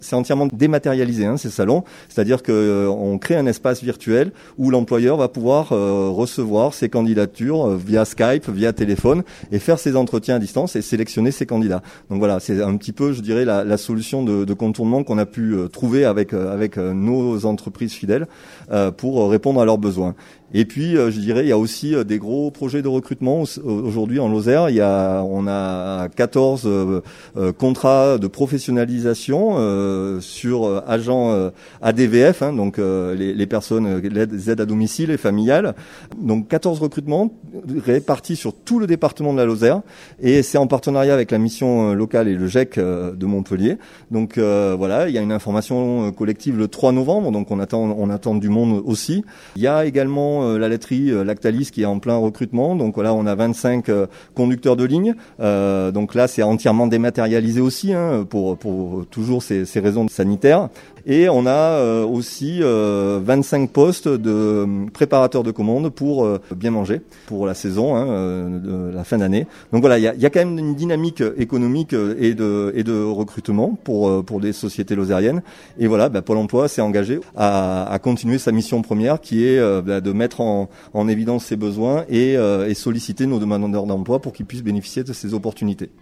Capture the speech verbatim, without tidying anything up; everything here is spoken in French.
C'est entièrement dématérialisé, hein, ces salons. C'est-à-dire que euh, on crée un espace virtuel où l'employeur va pouvoir euh, recevoir ses candidatures euh, via Skype, via téléphone, et faire ses entretiens à distance et sélectionner ses candidats. Donc voilà, c'est un petit peu, je dirais, la, la solution de, de contournement qu'on a pu euh, trouver avec euh, avec euh, nos entreprises fidèles euh, pour répondre à leurs besoins. Et puis, euh, je dirais, il y a aussi euh, des gros projets de recrutement aujourd'hui en Lozère. Il y a, on a quatorze euh, euh, contrats de professionnalisation euh, sur euh, agents euh, A D V F, hein, donc euh, les, les personnes euh, les aides à domicile et familiales. Donc quatorze recrutements répartis sur tout le département de la Lozère, et c'est en partenariat avec la mission locale et le G E C euh, de Montpellier. Donc euh, voilà, il y a une information collective le trois novembre, donc on attend, on attend du monde aussi. Il y a également la laiterie Lactalis qui est en plein recrutement. Donc voilà, on a vingt-cinq euh, conducteurs de ligne. Euh, donc là, c'est entièrement dématérialisé aussi, hein, pour, pour toujours ces, ces raisons sanitaires. Et on a euh, aussi euh, vingt-cinq postes de préparateurs de commandes pour euh, bien manger pour la saison, hein, euh, de la fin d'année. Donc voilà, il y a, y a quand même une dynamique économique et de, et de recrutement pour, pour des sociétés lozériennes. Et voilà, bah, Pôle emploi s'est engagé à, à continuer sa mission première, qui est euh, bah, de mettre en, en évidence ses besoins et, euh, et solliciter nos demandeurs d'emploi pour qu'ils puissent bénéficier de ces opportunités.